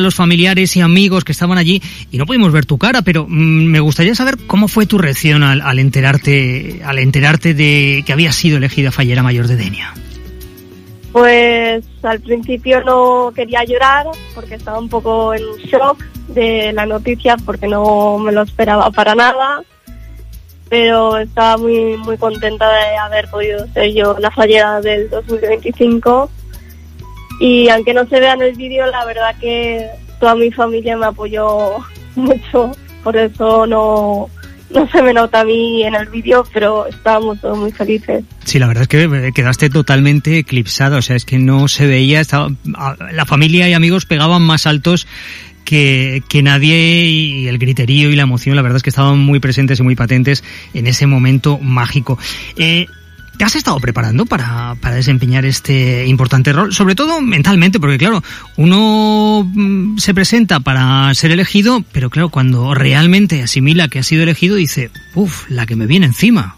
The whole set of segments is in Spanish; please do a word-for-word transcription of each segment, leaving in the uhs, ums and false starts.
los familiares y amigos que estaban allí y no pudimos ver tu cara, pero mmm, me gustaría saber cómo fue tu reacción al, al enterarte al enterarte de que habías sido elegida fallera mayor de Denia. Pues al principio no quería llorar porque estaba un poco en shock de la noticia porque no me lo esperaba para nada, pero estaba muy muy contenta de haber podido ser yo la fallera del dos mil veinticinco. Y aunque no se vea en el vídeo, la verdad que toda mi familia me apoyó mucho, por eso no, no se me nota a mí en el vídeo, pero estábamos todos muy felices. Sí, la verdad es que quedaste totalmente eclipsada, o sea, es que no se veía, estaba, la familia y amigos pegaban más altos que, que nadie, y el griterío y la emoción, la verdad es que estaban muy presentes y muy patentes en ese momento mágico. Eh, ¿Te has estado preparando para, para desempeñar este importante rol? Sobre todo mentalmente, porque claro, uno mm, se presenta para ser elegido, pero claro, cuando realmente asimila que ha sido elegido, dice, uff, la que me viene encima.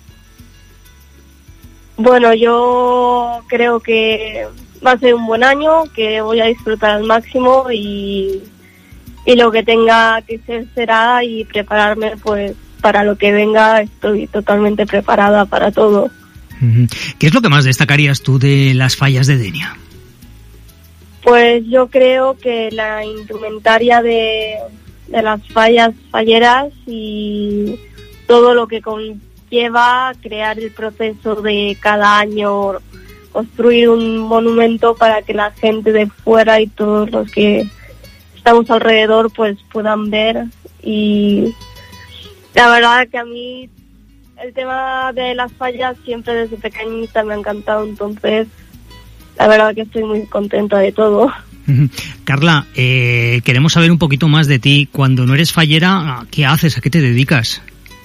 Bueno, yo creo que va a ser un buen año, que voy a disfrutar al máximo y, y lo que tenga que ser será, y prepararme pues para lo que venga, estoy totalmente preparada para todo. ¿Qué es lo que más destacarías tú de las fallas de Denia? Pues yo creo que la indumentaria de, de las fallas falleras y todo lo que conlleva crear el proceso de cada año, construir un monumento para que la gente de fuera y todos los que estamos alrededor pues puedan ver. Y la verdad que a mí el tema de las fallas siempre desde pequeñita me ha encantado, entonces la verdad que estoy muy contenta de todo. Carla, eh, queremos saber un poquito más de ti. Cuando no eres fallera, ¿qué haces? ¿A qué te dedicas?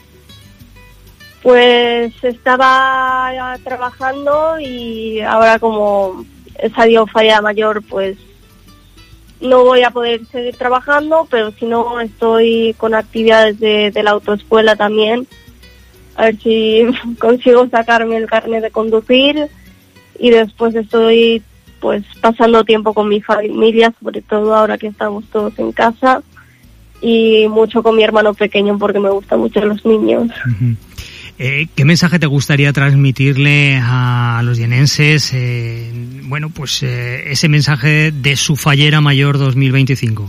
Pues estaba trabajando y ahora como he salido fallera mayor, pues no voy a poder seguir trabajando, pero si no estoy con actividades de, de la autoescuela también. A ver si consigo sacarme el carnet de conducir, y después estoy pues pasando tiempo con mi familia, sobre todo ahora que estamos todos en casa, y mucho con mi hermano pequeño porque me gustan mucho los niños. Uh-huh. Eh, ¿Qué mensaje te gustaría transmitirle a los dienenses? Eh, bueno, pues eh, ese mensaje de su fallera mayor dos mil veinticinco.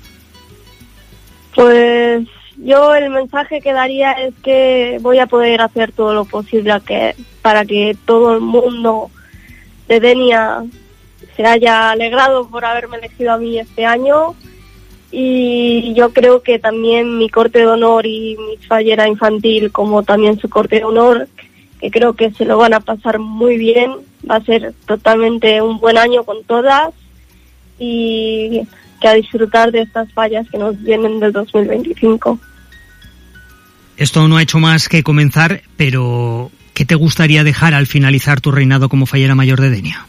Pues yo el mensaje que daría es que voy a poder hacer todo lo posible que, para que todo el mundo de Denia se haya alegrado por haberme elegido a mí este año, y yo creo que también mi corte de honor y mi fallera infantil, como también su corte de honor, que creo que se lo van a pasar muy bien, va a ser totalmente un buen año con todas, y que a disfrutar de estas fallas que nos vienen del dos mil veinticinco. Esto no ha hecho más que comenzar, pero ¿qué te gustaría dejar al finalizar tu reinado como fallera mayor de Denia?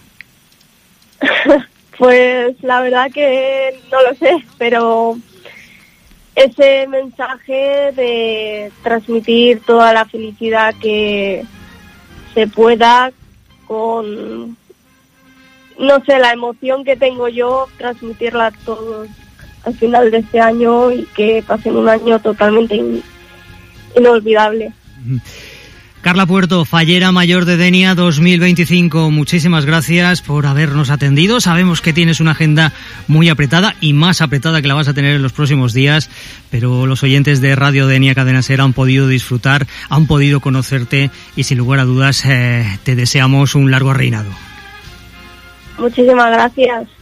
Pues la verdad que no lo sé, pero ese mensaje de transmitir toda la felicidad que se pueda con, no sé, la emoción que tengo yo, transmitirla a todos al final de este año, y que pasen un año totalmente in, inolvidable. Carla Puerto, fallera mayor de Denia dos mil veinticinco, muchísimas gracias por habernos atendido. Sabemos que tienes una agenda muy apretada, y más apretada que la vas a tener en los próximos días, pero los oyentes de Radio Denia Cadena Ser han podido disfrutar, han podido conocerte, y sin lugar a dudas eh, te deseamos un largo reinado. Muchísimas gracias.